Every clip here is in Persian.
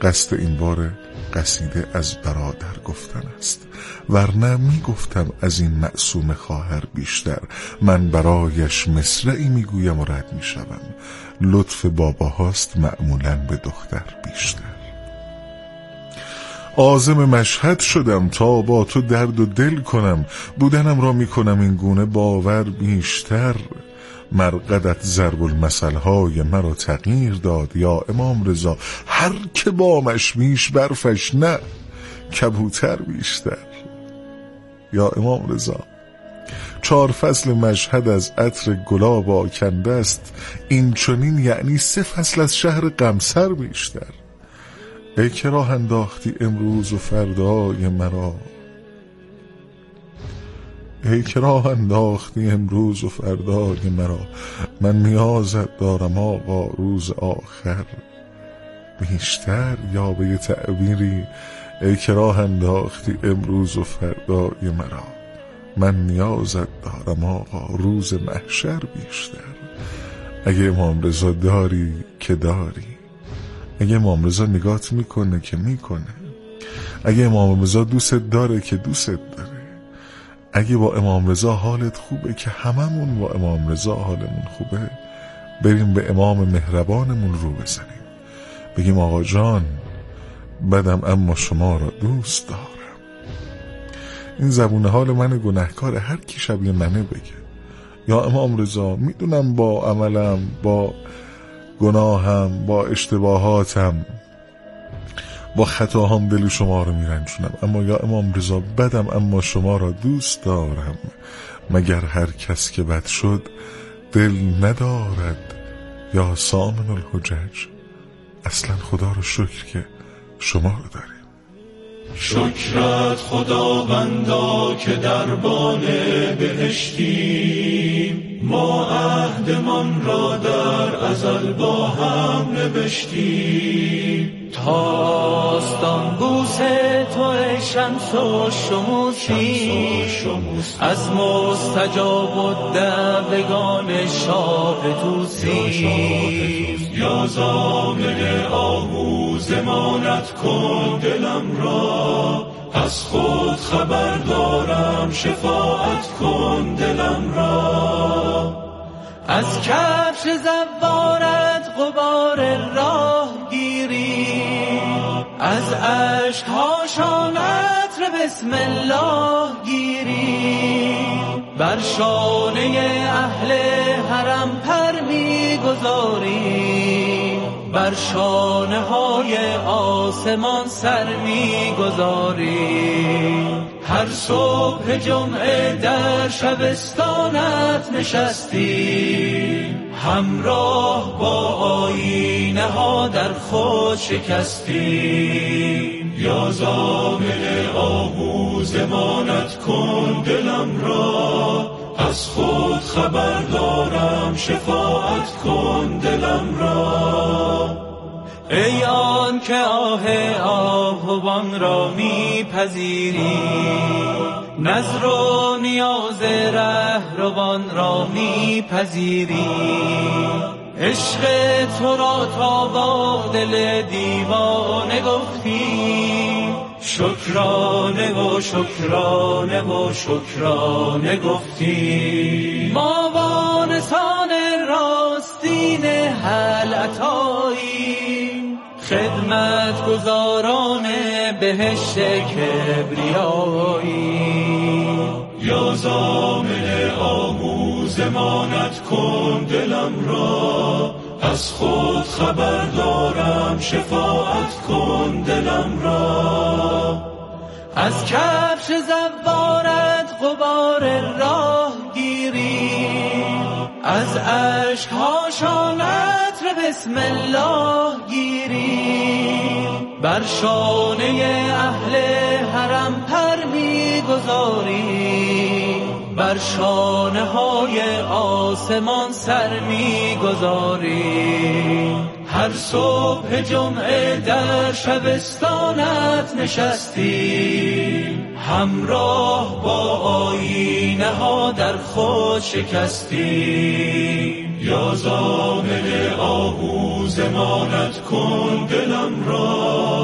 قصد این بار قصیده از برادر گفتن است، ورنه می گفتم از این معصوم خواهر بیشتر. من برایش مصرعی می گویم و رد می شوم. لطف بابا هاست معمولاً به دختر بیشتر. عازم مشهد شدم تا با تو درد و دل کنم، بودنم را می کنم این گونه باور بیشتر. مرقدت ضرب المثل های مرا تغییر داد یا امام رضا، هر که بامش بیش برفش نه کبوتر بیشتر. یا امام رضا 4 فصل مشهد از عطر گلاب آکنده است، این چنین یعنی 3 فصل از شهر قمصر بیشتر. ای که راه انداختی امروز و فردای مرا، ای که راه انداختی امروز و فردای مرا، من نیازت دارم آقا روز آخر بیشتر. یا به یه تعبیری ای که راه انداختی امروز و فردای مرا، من نیازت دارم آقا روز محشر بیشتر. اگه امام رضا داری که داری، اگه امام رضا نگات میکنه که میکنه، اگه امام رضا دوست داره که دوست داره، اگه با امام رضا حالت خوبه که هممون با امام رضا حالمون خوبه، بریم به امام مهربانمون رو بزنیم، بگیم آقا جان بدم اما شما را دوست دارم. این زبون حال من گناهکار، هر کی شبیه منه بگه یا امام رضا میدونم با عملم، با گناهم، با اشتباهاتم، با خطاهام دل شما رو میرنجونم، اما یا امام رضا بدم اما شما را دوست دارم. مگر هر کس که بد شد دل ندارد یا سامن الحجج، اصلا خدا رو شکر که شما رو داریم. شکرت خداوندا که دربان بهشتیم، ما عهدمان را در ازل با هم نوشتیم. تاستان بوس تو ای شمس و شموسی، از مستجاب الدعوگان شاه توسی. یا ضامن آهو ضمانت کن دلم را، از خود خبر دارم شفاعت کن دلم را. از کفش زوارت غبار راه گیری، از اشک‌هاشان عطر بسم الله گیری. بر شانه اهل حرم پر می‌گذاری، بر شانه های آسمان سر می‌گذاری. هر صبح جمعه در شبستانت نشستی، همراه با آیینه ها در خود شکستی. یا ضامن آهو ضمانت کن دلم را، از خود خبر دارم شفاعت کن دلم را. ای آن که آه آهوان را میپذیری، نظر و نیاز رهروان را میپذیری. عشق تو را تا با دل دیوانه گفتی، شکرانه و شکرانه و شکرانه گفتی. ما وارثان راستین حل عطاییم، خدمت گزاران بهشت کبریایی. یا ضامن آهو ضمانت کن دلم را، از خود خبر دارم شفاعت کن دلم را. از کفش زوارت غبار راه گیری، از اشک‌هاشان عطر بسم الله گیری. بر شانه اهل حرم پر می‌گذاری، بر شانه های آسمان سر می‌گذاری. هر صبح جمعه در شبستانت نشستی، همراه با آیینه ها در خود شکستی. یا ضامن آهو ضمانت کن دلم را،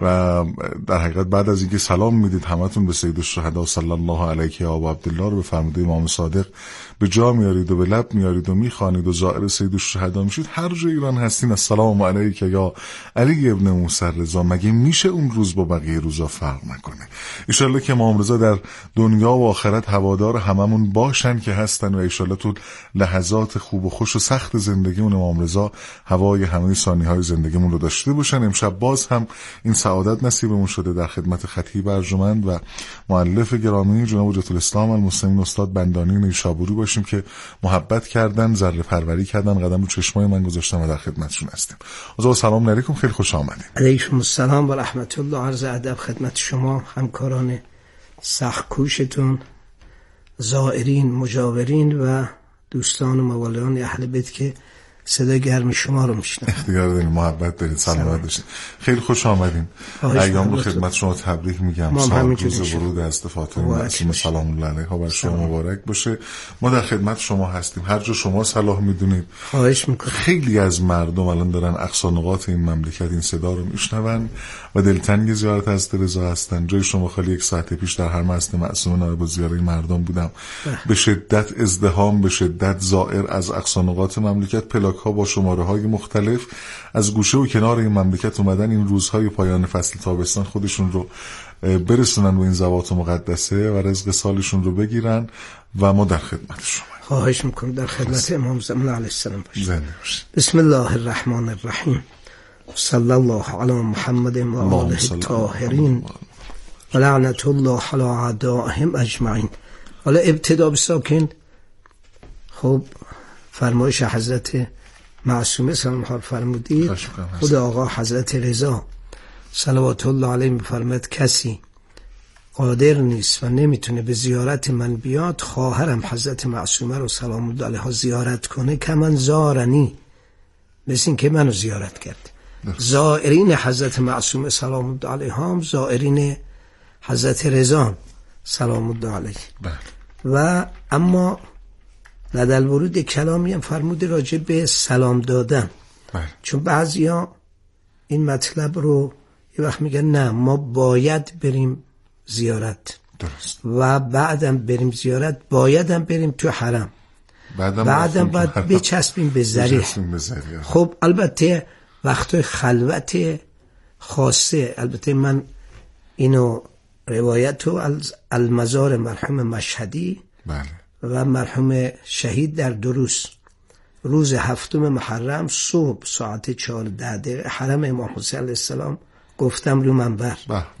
و در حقیقت بعد از اینکه سلام میدید همتون به سید الشهدا صلی الله علیه و عبدالله رو به فرموده امام صادق به جا میارید و به لب میارید و میخوانید و زائر سید الشهدا میشید، هر جا ایران هستین السلام علیک یا علی ابن موسی رضا، مگه میشه اون روز با بقیه روزا فرق نکنه؟ ان شاءالله که امام رضا در دنیا و آخرت هوادار هممون باشن که هستن و ان شاءالله تو لحظات خوب و خوش و سخت زندگیمون امام رضا هوای همه ثانیه‌های زندگیمون رو داشته باشن. امشب باز هم این سعادت نصیبمون شده در خدمت خطیب ارجمند و مؤلف گرامی جناب حجت الاسلام المسلمین استاد بندانی نیشابوری باشیم که محبت کردن، ذره پروری کردن، قدم رو چشمای من گذاشتن و در خدمتشون هستیم. آقا سلام علیکم، خیلی خوش آمدید. علیکم السلام و رحمت الله. عرض ادب خدمت شما همکاران سخت کوشتون، زائرین، مجاورین و دوستان و موالان اهل بیت که صدای گرم شما رو میشنم. اختیار دارین، محبت دارین، سلامت داشتین. خیلی خوش آمدین. ایام رو خدمت شما تبریک میگم. روز ورود از فاطمه معصومه سلام الله علیها بر شما مبارک باشه. ما در خدمت شما هستیم، هر جا شما صلاح میدونید. خواهش میکنم. خیلی از مردم الان دارن اقصا نقاط این مملکت این صدا رو میشنون و دلتنگ زیارت حضرت رضا هستن. جای شما خالی 1 ساعت پیش در حرم حضرت معصومه نایب الزیاره مردم بودم. به شدت ازدحام، به شدت زائر از اقصا نقاط مملکت، پلاک‌ها با شماره‌های مختلف از گوشه و کنار این مملکت اومدن این روزهای پایان فصل تابستان خودشون رو برسونن به این زوات مقدسه و رزق سالشون رو بگیرن و ما در خدمت شما. خواهش میکنم. در خدمت امام زمان علیه السلام باشید. بسم الله الرحمن الرحیم. صلی الله علی محمد و آله الطاهرین و لعنت الله علی اعدائهم اجمعین. حالا ابتدا بساکن. خب فرمایش حضرت معصومه سلام حال فرمودید، خود آقا حضرت رضا صلوات الله علیه میفرماید کسی قادر نیست و نمیتونه به زیارت من بیاد، خواهرم حضرت معصومه رو سلام الله علیها زیارت کنه که من زارنی، مثل این که منو زیارت کرد. زائرین حضرت معصومه سلام الله علیها هم زائرین حضرت رضا سلام الله علیه. و اما لدل ورود کلامی هم فرموده راجع به سلام دادن. چون بعضیا این مطلب رو یه وقت میگن نه ما باید بریم زیارت. درست. و بعدم بریم زیارت بایدم بریم تو حرم، بعدم باید بچسبیم به ذریح. خب البته وقت خلوت خاصه، البته من اینو روایت رو از المزار مرحوم مشهدی و مرحوم شهید در دروس روز 7 محرم صبح ساعت 14 حرم امام حسین علیه السلام گفتم رو منبر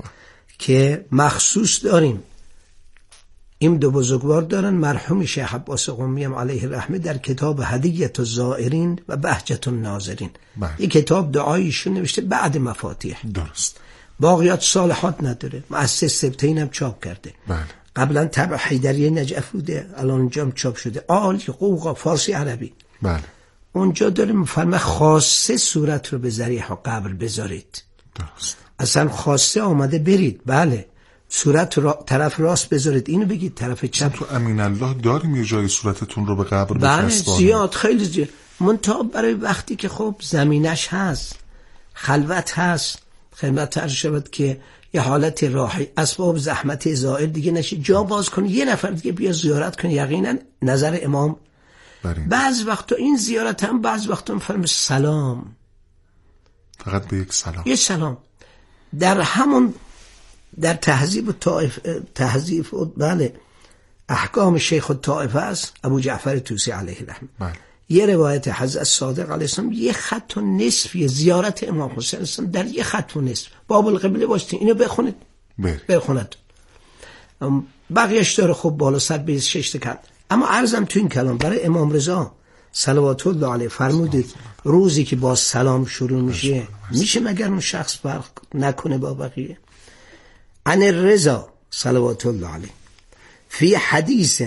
که مخصوص داریم. این دو بزرگوار دارن، مرحوم شیخ عباس قمی هم علیه الرحمه در کتاب هدیت الزائرین و بهجت الناظرین این کتاب دعایشون نوشته بعد مفاتیح. درست. باقیات صالحات نداره، مؤسس سبتین هم چاپ کرده. قبلا طبع حیدریه نجف بوده، الان اونجا هم چاپ شده، عالی قوقا فارسی عربی. اونجا داره میفرمه خاصه صورت رو به ذریح و قبر بذارید. درست. اصلا خاصه آمده برید، بله صورت طرف راست بذارید، اینو بگید طرف چپ. تو امین الله داریم یه جای صورتتون رو به قبر بله بفرستانیم. زیاد، خیلی زیاد. منتها برای وقتی که خب زمینش هست، خلوت هست، خدمت عرض شود که یه حالت راحی، اسباب زحمت زائر دیگه نشه، جا باز کنه یه نفر دیگه بیا زیارت کنه. یقینا نظر امام بعض وقتا این زیارت هم بعض وقتا میفرمه سلام، فقط به یک سلام، یه سلام. در همون در تهذیب بله احکام شیخ الطائفه است ابو جعفر طوسی علیه الرحمه. یه روایت حضرت صادق علیه السلام یه خط و نصفی زیارت امام حسین علیه السلام در یه خط و نصف. باب القبله باشید اینو بخونید، بخونید. بقیهش داره خب بالا سر به 6 کرد. اما عرضم تو این کلام برای امام رضا صلوات الله علیه فرمودید روزی که با سلام شروع میشه مگر اون شخص فرق نکنه با بقیه. عن الرضا صلوات الله علیه فی حدیث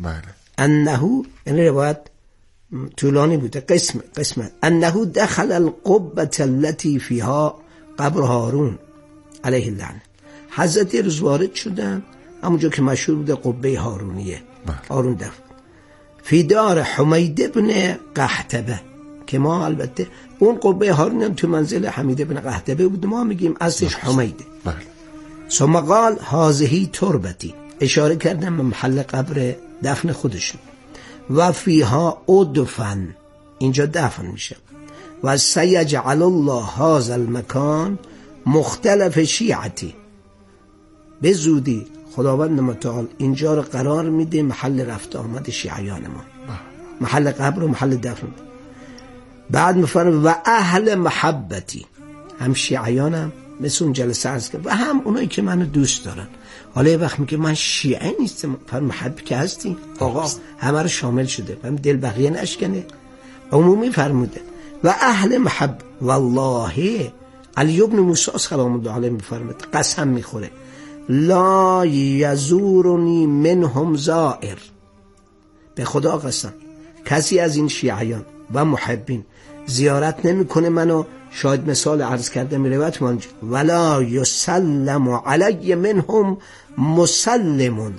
انه، این روایت طولانی بوده، قسم انه دخل القبة التي فيها قبر هارون علیه اللعنه. حضرت رضا وارد شدن همونجا که مشهور بوده قبه هارونیه، هارون دفن فی دار حمید ابن قحطبه که ما البته اون قبه هارون تو منزل حمید بن قحطبه بود، ما میگیم اصلش حمیده. بله. ثم قال هذه تربتی، اشاره کردم به محل قبر دفن خودشون. و فیها ادفن، اینجا دفن میشه. و سیجعل الله هذا المکان مختلف شیعتی، به زودی خداوند متعال اینجا رو قرار میده محل رفت آمد شیعیان ما، محل قبر و محل دفن. بعد میفرمه و اهل محبتی، هم شیعیانم مثل اون جلسه عرض کرد و هم اونایی که منو دوست دارن. حالا یه وقت میگه من شیعه نیستم، پر محب که هستی آقا همه رو شامل شده، هم دل بقیه نشکنه. عمومی فرموده و اهل محب. والله علی ابن موسی سلام الله علیه میفرماد، قسم میخوره لا یزورنی منهم زائر، به خدا قسم کسی از این شیعیان و محبین زیارت نمیکنه منو، شاید مثال عرض کرده روایت منجد ولا یسلم علی منهم مسلم،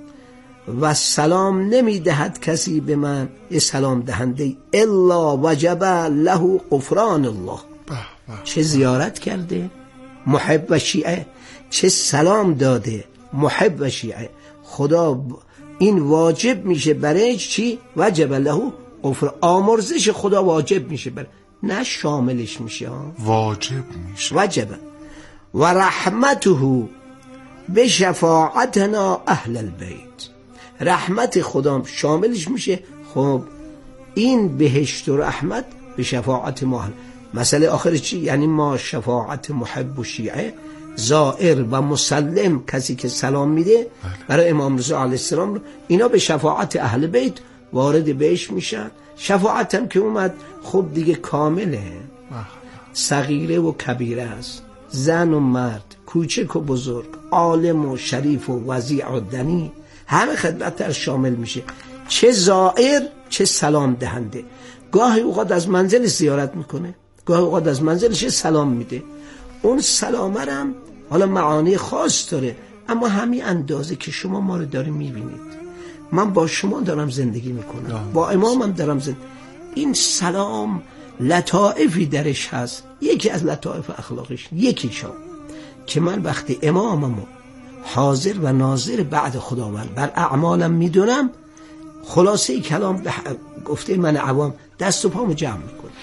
و سلام نمیدهد کسی به من یه سلام دهنده الا وجب له غفران الله. چه زیارت کرده محب و شیعه، چه سلام داده محب و شیعه، خدا این واجب میشه برای چی؟ وجب له غفران، آمرزش خدا واجب میشه برای، نه شاملش میشه، واجب میشه. وجب. و رحمته به شفاعتنا اهل البیت، رحمت خدا شاملش میشه. خب این بهشت و رحمت به شفاعت ما. مسئله آخر چی؟ یعنی ما شفاعت محب و شیعه، زائر و مسلم، کسی که سلام میده برای امام رضا علیه السلام، اینا به شفاعت اهل بیت وارد بهش میشن. شفاعت هم که اومد خب دیگه کامله، صغیره و کبیره است، زن و مرد، کوچک و بزرگ، عالم و شریف و وضیع و دنی، همه خدمت در شامل میشه، چه زائر چه سلام دهنده. گاهی اوقات از منزل زیارت میکنه، گاهی اوقات از منزلش سلام میده. اون سلامه هم حالا معانی خاص داره، اما همین اندازه که شما ما رو داری میبینید، من با شما دارم زندگی میکنم، با امامم دارم زندگی. این سلام لطائفی درش هست. یکی از لطائف اخلاقش یکی شام که من وقتی اماممو حاضر و ناظر بعد خداوند بر اعمالم میدونم، خلاصه کلام گفته من عوام دست و پامو جمع میکنم،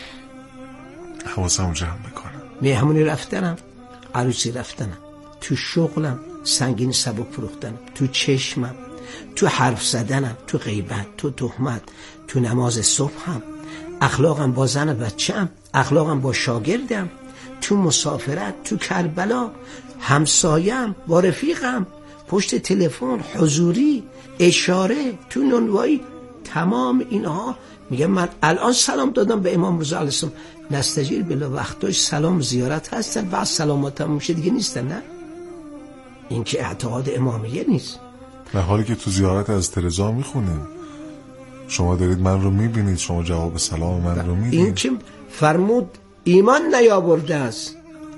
حواسمو جمع میکنم، مهمونی رفتنم، عروسی رفتنم، تو شغلم سنگین سبک فروختنم، تو چشمم، تو حرف زدنم، تو غیبت، تو تهمت، تو نماز صبحم، اخلاقم با زن و بچه‌ام، اخلاقم با شاگردم، تو مسافرت، تو کربلا، همسایم، با رفیقم، پشت تلفن، حضوری، اشاره، تو نونوایی، تمام اینها. میگم من الان سلام دادم به امام رضا علیه السلام، نستجیر بلا وقتاش سلام زیارت هستن، بعد سلامات هم میشه دیگه نیستن. نه این که اعتقاد امامیه نیست. در حالی که تو زیارت از ترزا میخونیم شما دارید من رو میبینید، شما جواب سلام من رو میدید. این که فرمود ایمان نیاورده است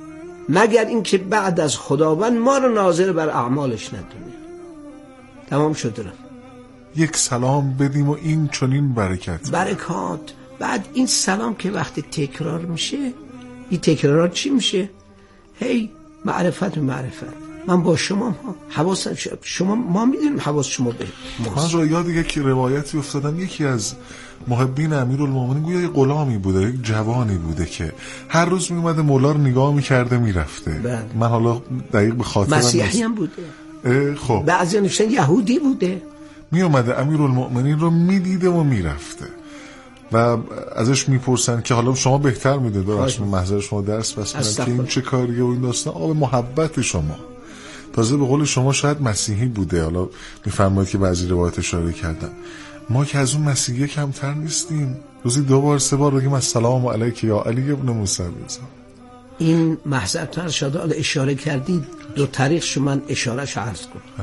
مگر این که بعد از خداوند ما رو ناظر بر اعمالش ندونه. تمام شد رفت. یک سلام بدیم و این چنین برکت. بعد این سلام که وقتی تکرار میشه، این تکرارات چی میشه؟ هی معرفت و معرفت. من با شما حواس شما، ما میدونیم حواس شما به من رو یاد یک روایتی افتادم، یکی از محبین امیرالمومنین گویا یک غلامی بوده، یک جوانی بوده که هر روز میومده مولا رو نگاه میکرده میرفته. من حالا دقیق به خاطرم مسیحی هم بوده، خب بعضی نوشتن یهودی بوده، میومده امیرالمومنین رو میدیده و میرفته و ازش میپرسن که حالا شما بهتر میده داشت محضر شما درس بس که این چه کاریه و این داستان. آب محبت شما تازه به قول شما شاید مسیحی بوده، حالا میفرمایید که بعضی روایت اشاره کردن، ما که از اون مسیحی کمتر نیستیم، روزی 2 بار 3 بار بگیم السلام علیک یا علی ابن موسی. این محضرتون ارشاد اشاره کردید، 2 تاریخش من اشارهش عرض کنم.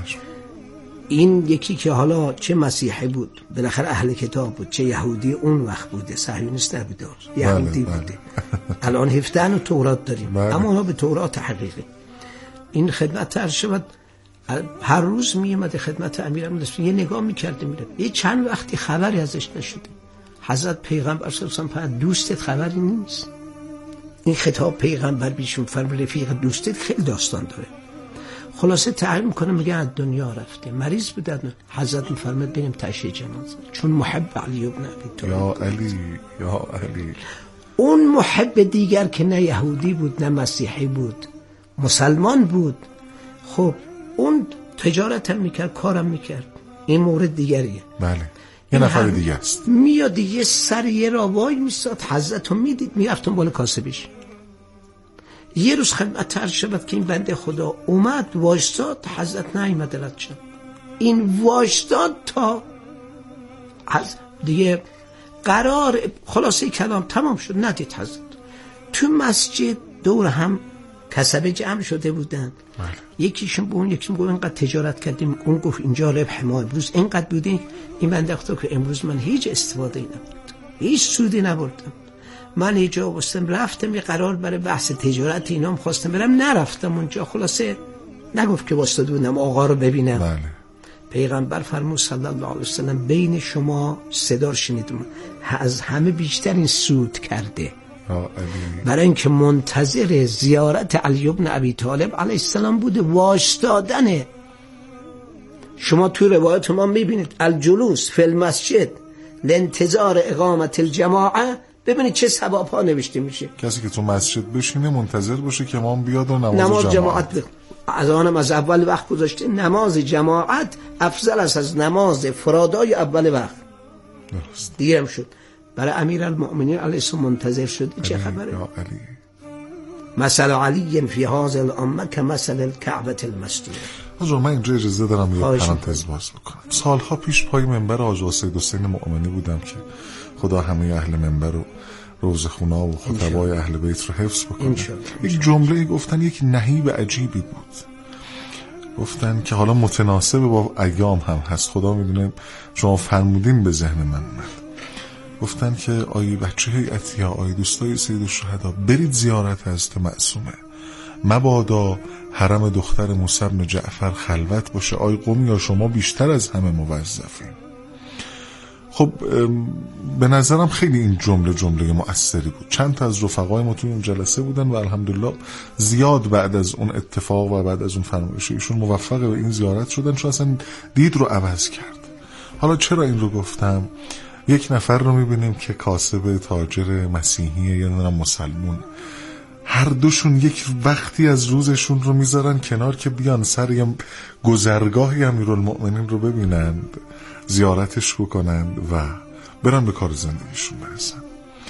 این یکی که حالا چه مسیحی بود، بالاخره اهل کتاب بود، چه یهودی اون وقت بوده، صهیونیست نبوده، یهودی بوده. الان 17 تورات داریم، اما اونا به تورات حقیقی. این خدمت ارشاد هر روز میومد خدمت امیرالمومنین، یه نگاه میکرده میره، یه چند وقتی خبری ازش نشده، حضرت پیغمبر صلی الله علیه و آله دوستت خبری نیست. این خطاب پیغمبر بیشون فرم رفیق دوستت خیلی داستان داره. خلاصه تعریف میکنه میگه از دنیا رفته، مریض بود. حضرت میفرماد بریم تشییع جنازه، چون محب علی ابن ابی طالب. یا علی یا علی. اون محب دیگر که نه یهودی بود نه مسیحی بود، مسلمان بود. خب اون تجارت هم میکرد، کارم میکرد. این مورد دیگریه. بله یه نفر دیگه است. میاد یه سر یه را وای میستاد، حضرت رو میدید میرفتون بالا کاسبیش. یه روز خدمت عرض شد که این بنده خدا اومد وایستاد، حضرت نیامد رد شد. این وایستاد تا دیگه قرار خلاصه کلام تمام شد، ندید حضرت. تو مسجد دور هم کسبه جمع شده بودن. یکیشون به اون یکیشون گفت اینقدر تجارت کردیم، اون گفت اینجا ربح ما امروز اینقدر بوده. این بنده خدا که امروز من هیچ استفاده نبود، هیچ سودی نبردم. من اینجا بستم رفتم یه قرار برای بحث تجارت اینا خواستم برم، نرفتم اونجا. خلاصه نگفت که واسطه بودم آقا رو ببینم. بله. پیغمبر فرمود صلی الله علیه وسلم بین شما صدا شنیدم از همه بیشتر این سود کرده، برای اینکه منتظر زیارت علی ابن ابی طالب علیه السلام بوده، واشتادنه. شما تو روایت ما میبینید الجلوس فی المسجد لانتظار اقامت الجماعه، ببینید چه ثواب ها نوشته میشه. کسی که تو مسجد بشینه منتظر باشه که امام بیاد و نماز جماعت از آنم از اول وقت گذاشته. نماز جماعت افضل است از نماز فرادای اول وقت. درست. دیگه هم شد برای امیرالمؤمنین علیه السلام منتظر شد. چه خبره؟ علی. مثل علی فی هذه الامه کمثل الکعبه المسجد. حضور من اینجا اجازه دارم یه پرانتز باز بکنم. سالها پیش پای منبر حاج سید حسین مؤمنی بودم که خدا همه اهل منبر و روزخونا و خطبای اهل بیت رو حفظ بکنه. یک جمله گفتن، یک نهیب عجیبی بود. گفتن که حالا متناسب با ایام هم هست، خدا میدونه شما فرمودین به ذهن من اومد. گفتن که آیه بچه هیئتی ها، آیه دوستای سید الشهدا، برید زیارت حضرت معصومه، مبادا حرم دختر موسی بن جعفر خلوت باشه. آیه قومی ها شما بیشتر از همه موظفین. خب به نظرم خیلی این جمله مؤثری بود. چند تا از رفقای ما توی اون جلسه بودن و الحمدلله زیاد بعد از اون اتفاق و بعد از اون فرمایش ایشون موفق به این زیارت شدن، چون اصلا دید رو عوض کرد. حالا چرا این رو گفتم؟ یک نفر رو میبینیم که کاسب تاجر مسیحیه یا نه مسلمون، هر دوشون یک وقتی از روزشون رو میذارن کنار که بیان سر یه گذرگاهی امیرالمؤمنین رو ببینند، زیارتش بکنند و برن به کار زندگیشون برسن.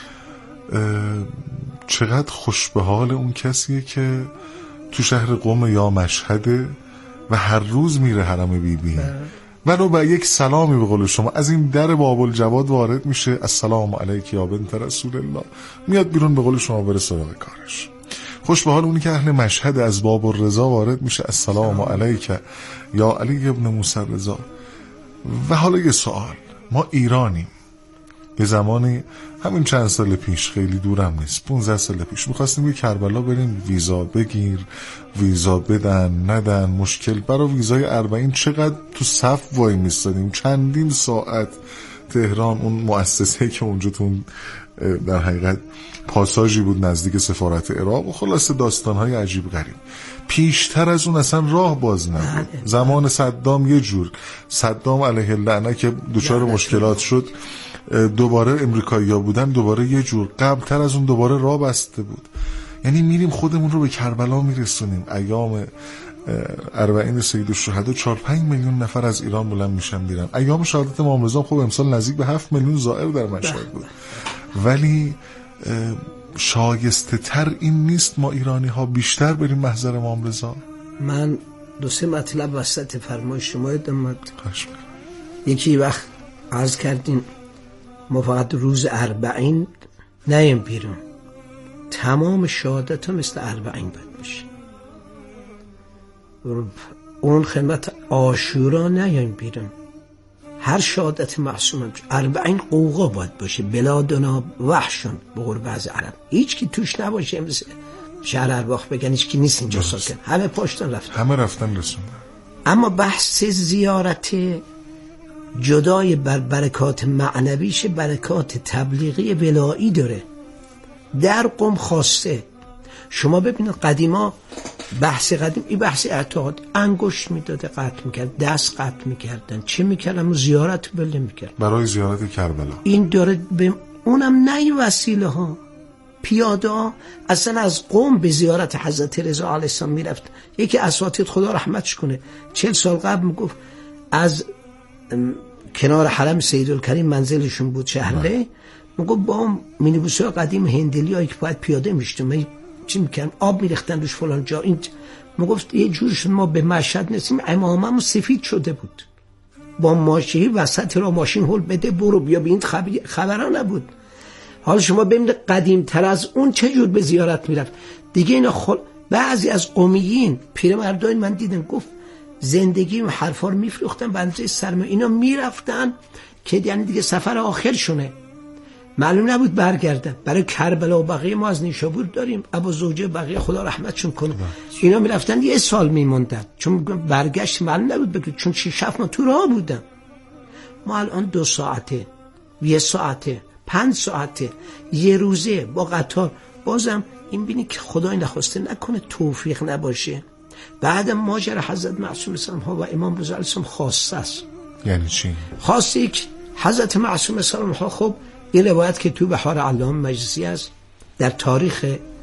چقدر خوش به حال اون کسیه که تو شهر قم یا مشهده و هر روز میره حرم بیبی و با یک سلامی به قول شما از این در باب الجواد وارد میشه، السلام علیک یا بنت رسول الله، میاد بیرون به قول شما بره سراغ کارش. خوش به حال اونی که اهل مشهد از باب الرضا وارد میشه، السلام علیک یا علی ابن موسی رضا. و حالا یه سوال، ما ایرانیم، یه زمانی همین چند سال پیش، خیلی دورم نیست، 15 سال پیش میخواستیم یه کربلا بریم، ویزا بگیر، ویزا بدن ندن، مشکل. برای ویزای 40 چقدر تو صف وای میستادیم، چندین ساعت. تهران اون مؤسسه که اونجا تو در حقیقت پاساژی بود نزدیک سفارت عراق و خلاصه داستانهای عجیب غریب. پیشتر از اون اصلا راه باز نبود. زمان صدام یه جور، صدام علیه اللعنه که دچار مشکلات شد، دوباره امریکایی‌ها بودن، دوباره یه جور. قبلتر از اون دوباره راه بسته بود. یعنی میریم خودمون رو به کربلا میرسونیم. ایام 40 سید الشهدا 4-5 میلیون نفر از ایران بلند میشن میرن. ایام شهادت امام رضا خب امسال نزدیک به 7 میلیون زائر در مشهد بود. ولی شایسته تر این نیست ما ایرانی ها بیشتر بریم محضر امام رضا؟ من 2-3 مطلب وسط فرمایش شما دادم. یکی وقت عرض کردین ما فقط روز 40 نیم بیرون، تمام شهادت ها مثل 40 باید بشه. اون خدمت عاشورا نیم بیرون، هر شهادت معصوم 40 قوقا باید باشه. بلادنا وحشون به قول بعض عرب، هیچ کی توش نباشه. مثل شهر ارواح بگن هیچ کی نیست اینجا ساکن، همه پاشتن رفتن، همه رفتن رسوندن. اما بحث زیارت جدای بر برکات معنویش برکات تبلیغی ولایی داره. در قم خواسته. شما ببینید قدیما بحث قدیم این بحث اعتقاد، انگشت میداده قطع میکرد، دست قطع میکردن، چه میکردن؟ زیارت بله میکرد برای زیارت کربلا. این داره به اونم نه این وسیله ها. پیاده ها اصلا از قم به زیارت حضرت رضا علیه السلام میرفت. یکی اساتید خدا رحمتش کنه 40 سال قبل میگفت از کنار حرم سیدالکریم منزلشون بود شهرله، میگفت با مینیبوس‌های قدیم هندلیایی که باید پیاده میشتم چی میکنم آب میریختن روش فلان جا. این میگفت یه جور شد ما به مشهد نسیم اماممون سفید شده بود با ماشین وسط را ماشین هول بده برو بیا ببین خبرا نبود. حالا شما ببینید قدیم تر از اون چه جور به زیارت میرفت دیگه. اینا بعضی از قمیین پیرمردای من دیدم گفت زندگی و حرفا رو میفروختن بنده سرما اینا میرفتن که یعنی دیگه سفر آخرشونه معلوم نبود برگردن. برای کربلا و بقیه ما از نیشابور داریم ابا زوجه بقیه خدا رحمتشون کنه اینا میرفتن یه سال میموندن چون برگشت معلوم نبود بگید چون 6-7 ماه تو راه بودن. ما الان 2 ساعته 1 ساعته 5 ساعته یه روزه با قطار. بازم این بینی که خدای نخواسته نکنه توفیق نباشه بعد ماجرا حضرت معصوم سلام ها و امام رضا علیه السلام خاصه است. یعنی چی؟ خاصه یک حضرت معصوم سلام ها خب این روایت که تو بحار علامه مجلسی است در تاریخ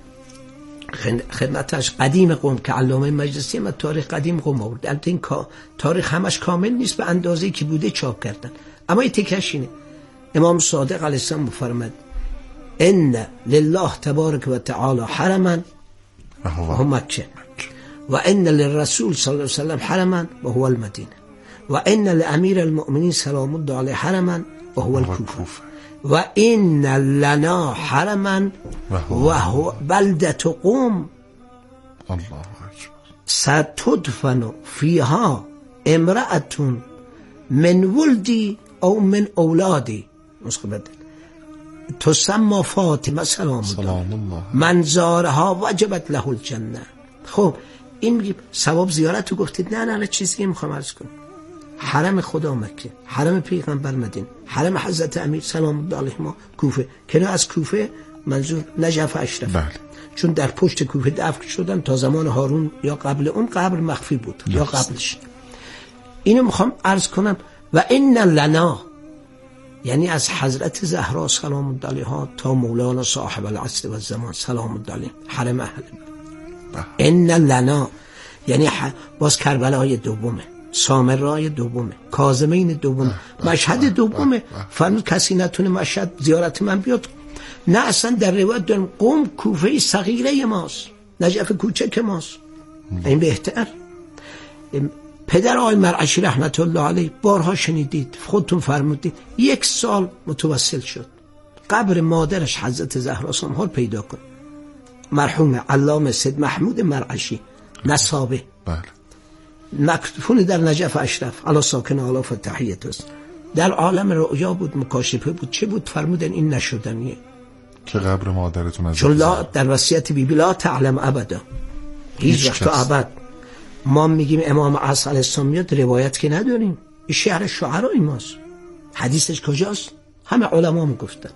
خدمتش قدیم قم که علامه مجلسی هم تاریخ قدیم قم آورد. البته این تاریخ همش کامل نیست به اندازه‌ای که بوده چاپ کردن اما این تکش اینه. امام صادق علیه السلام فرمود ان لله تبارک و تعالی حرما و هو مکه و ان للرسول صلی الله علیه و سلم حرما و هو المدینه و ان لامیر المؤمنین سلام الله علیه حرما و هو الکوفه و ان لنا حرما و هو بلده قم الله اکبر ستدفن فیها امرأة من ولدی او من اولادی نسخه بدل تسمى فاطمه سلام الله من زارها وجبت له الجنه. خب این میگه ثواب زیارت رو گفتید نه چیزی که میخوام عرض کنم حرم خدا مکه، حرم پیغمبر مدینه، حرم حضرت امیر سلام الله علیهما کوفه. کنار از کوفه منظور نجف اشرف چون در پشت کوفه دفن شدن تا زمان هارون یا قبل اون قبر مخفی بود یا قبلش. اینو میخوام عرض کنم و ان لنا یعنی از حضرت زهرا سلام الله علیها تا مولانا صاحب العصر و الزمان سلام الله علیه حرم اهل ان لنا یعنی باز کربلای دومه، سامرای دومه، کاظمین دومه، مشهد دومه. فرمود کسی نتونه مشهد زیارت من بیاد. نه اصلا در روایت دارم قم کوفه صغیره ماست، نجف کوچک ماست. این بهتر. پدر آقای مرعشی رحمت الله علیه بارها شنیدید خودتون فرمودید 1 سال متوسل شد قبر مادرش حضرت زهرا سلام پیدا کن. مرحوم علامه سید محمود مرعشی نسابه مکتوفون در نجف اشرف علی ساکن آلاف تحیت است. در عالم رؤیا بود، مکاشفه بود، چه بود؟ فرمودن این نشدنیه که قبر مادرتون از چون در وصیت بیبی لا تعلم ابدا هیچ وقت ابد. ما میگیم امام عصر علیه السلام میاد روایت که نداریم. این شعر شعرای ماست. حدیثش کجاست؟ همه علما میگفتن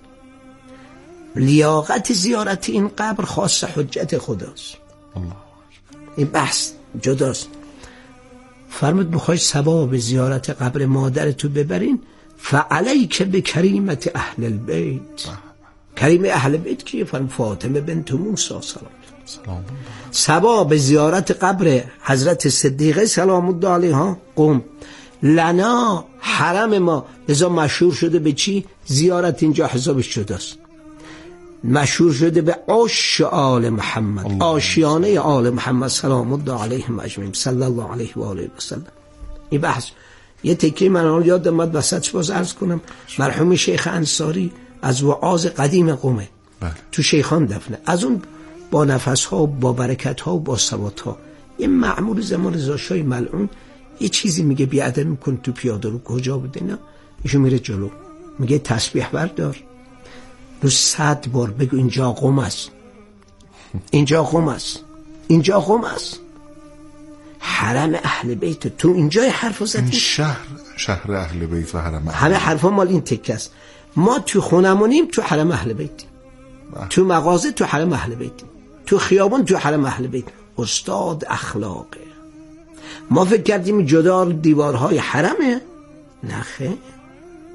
لیاقت زیارت این قبر خاص حجت خداست. الله. این بحث جداست. فرمود میخوای ثواب زیارت قبر مادرتو ببرین فعلیک به کریمت اهل البیت. کریم اهل بیت کیه؟ فرمود فاطمه بنت موسی سلام. ثواب زیارت قبر حضرت صدیقه سلام الله علیها قم لنا حرم ما. لذا مشهور شده به چی؟ زیارت اینجا حسابش شده است. مشهور شده به عش آل محمد، آشیانه آل محمد سلام الله علیهم اجمعین صلی الله علیه و آله و سلم. این بحث یه تکه من اون یاد اومد وسطش باز عرض کنم. مرحوم شیخ انصاری از وعاظ قدیم قمه تو شیخان دفنه، از اون با نفس ها و با برکت ها و با ثبات ها. یه مأمور زمان رضا شاه ملعون یه چیزی میگه بیادب میکنه تو پیاده رو کجا بوده نه ایشون میره جلو میگه تسبیح بردار رو 100 بار بگو اینجا قم است، اینجا قم است، اینجا قم است. حرم اهل بیت. تو اینجای حرفو زدی. شهر اهل بیت و حرم همه حرفا مال این تکه است. ما تو خونمونیم تو حرم اهل بیت، تو مغازه تو حرم اهل بیت، تو خیابون تو حرم اهل بیت. استاد اخلاقه. ما فکر کردیم جدار دیوارهای حرمه، نه خیر.